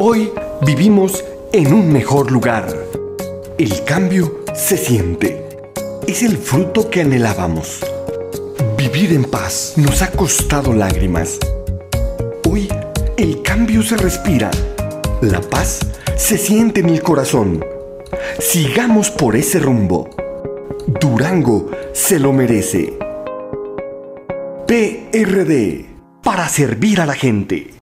Hoy vivimos en un mejor lugar. El cambio se siente. Es el fruto que anhelábamos. Vivir en paz nos ha costado lágrimas. Hoy el cambio se respira. La paz se siente en el corazón. Sigamos por ese rumbo. Durango se lo merece. PRD, para servir a la gente.